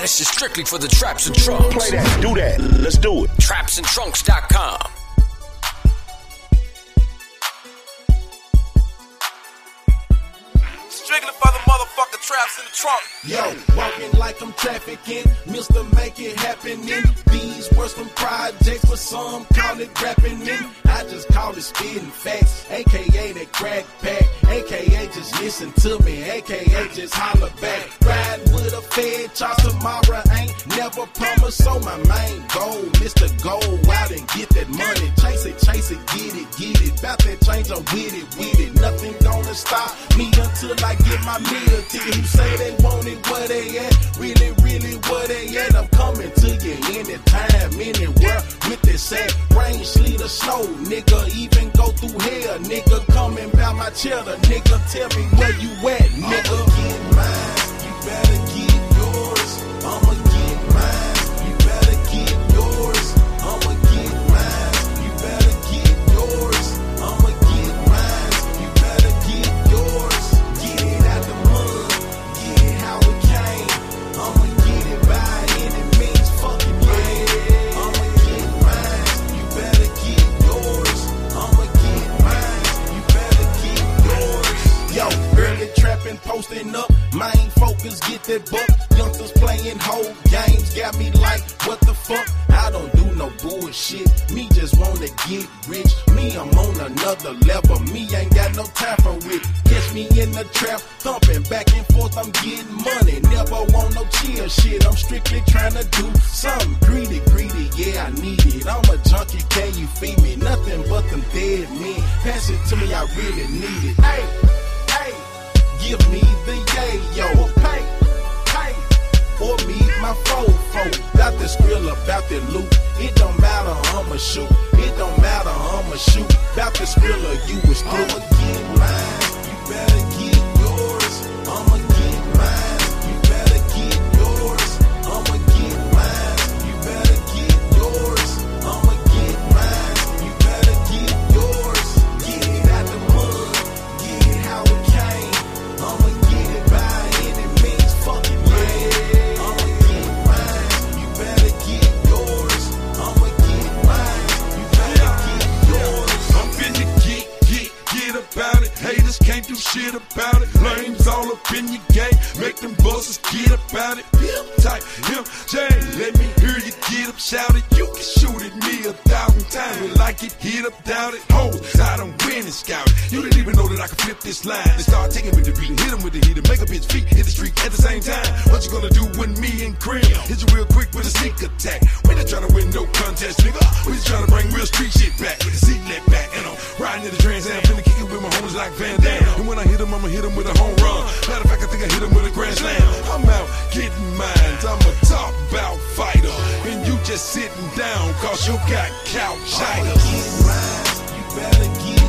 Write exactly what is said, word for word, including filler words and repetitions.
This is strictly for the Traps and Trunks. Play that, do that, let's do it. traps and trunks dot com. Strictly for the motherfucking traps in the trunk. Yo, walking like I'm trafficking, Mister Make It Happening. These words from projects, but some call it rapping in. I just call it spitting facts, aka that crack pack, aka just listen to me, aka just holler back. Ride with a fed, charge tomorrow ain't never promised. So my main goal is to go out and get that money. Chase it, chase it, get it, get it. About that change, I'm with it, with it. Nothing gonna stop me until I get my meal ticket. Who say they want it, where they at? Really, really, where they at? I'm coming to you anytime, anywhere. With this sad rain, sleet, or snow, nigga. Even go through hell, nigga. Coming by my cheddar, nigga. Tell me where you at, nigga. I'ma get mine, you better get yours. I'ma get mine, you better get yours. I'ma get mine, you better get yours. I'ma get mine, you better get yours. Get it out the mud, get it how it came. I'ma get it by any means, fucking yeah. I'ma get mine, you better get yours. I'ma get mine, you better get yours. Yo, early trapping, posting up, main focus, get that buck. Youngsters playing whole games, got me like, what the fuck? I don't do no bullshit, me just wanna get rich. Me, I'm on another level, me ain't got no time for it. Catch me in the trap, thumping back and forth, I'm getting money. Never want no chill shit, I'm strictly trying to do something greedy, greedy, yeah, I need it. I'm a junkie, can you feed me? Nothing but them dead men. Pass it to me, I really need it. Hey, hey, give me the yayo, pay, pay, or me my fofo. Bout the skrill, about the loot. It don't matter, I'ma shoot. It don't matter, I'ma shoot. Bout the skriller, you was through. I'ma get mine, you better get yours. I'ma get mine, you better get yours. I'ma get mine, you better get yours. I'ma get mine, you better get yours. Get it out the mud, get it how it came. I'ma get it by any means, fucking yeah. I'ma get mine, you better get yours. I'ma get mine, you better get yours. I'm finna get, get, get about it. Haters can't do shit about it. Lames all up in your game. Make them bosses get about it. Pimp tight, him, Jane. Let me hear you get up, shout it. You can shoot at me a thousand times. We like it, hit up, doubt it. Hoes, I don't win and scout it. You didn't even know that I could flip this line. They start taking with the beat, hit them with the heat, and make a bitch feet hit the street at the same time. What you gonna do when me and Cream hit you real quick with a sneak attack? We not trying to win no contest, nigga. We just trying to bring real street shit back with the seat let back. And I'm riding in the Trans Am, finna kick it with my homies like Van Damme. And when I hit him, I'ma hit him with a home run. Matter of fact, I think I hit him with a grand slam. I'm out getting mines, I'm a top bout fighter. And you just sitting down, cause you got couch I'ma get mine, you better get